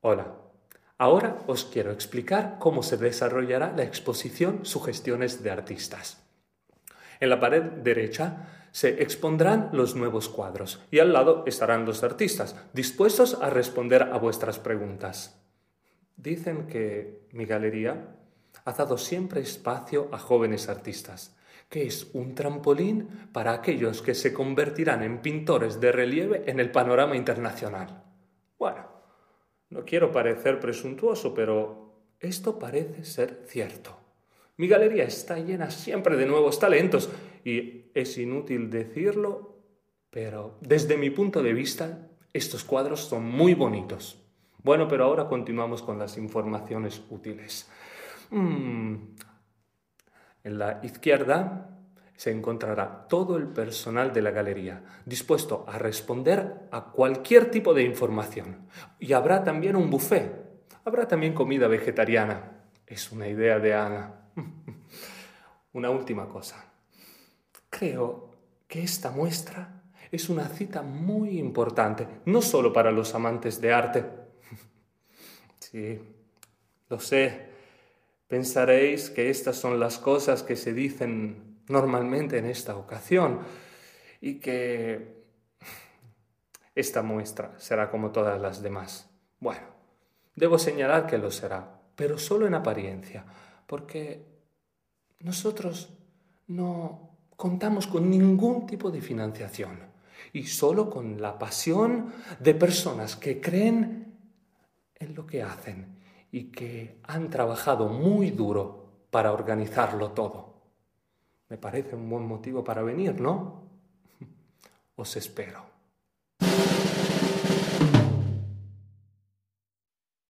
Hola, ahora os quiero explicar cómo se desarrollará la exposición Sugestiones de artistas. En la pared derecha se expondrán los nuevos cuadros y al lado estarán los artistas, dispuestos a responder a vuestras preguntas. Dicen que mi galería ha dado siempre espacio a jóvenes artistas, que es un trampolín para aquellos que se convertirán en pintores de relieve en el panorama internacional. Bueno, no quiero parecer presuntuoso, pero esto parece ser cierto. Mi galería está llena siempre de nuevos talentos y es inútil decirlo, pero desde mi punto de vista, estos cuadros son muy bonitos. Bueno, pero ahora continuamos con las informaciones útiles. En la izquierda se encontrará todo el personal de la galería, dispuesto a responder a cualquier tipo de información. Y habrá también un buffet. Habrá también comida vegetariana. Es una idea de Ana. Una última cosa. Creo que esta muestra es una cita muy importante, no solo para los amantes de arte. Sí, lo sé. Pensaréis que estas son las cosas que se dicen normalmente en esta ocasión y que esta muestra será como todas las demás. Bueno, debo señalar que lo será, pero solo en apariencia, porque nosotros no contamos con ningún tipo de financiación y solo con la pasión de personas que creen en lo que hacen y que han trabajado muy duro para organizarlo todo. Me parece un buen motivo para venir, ¿no? Os espero.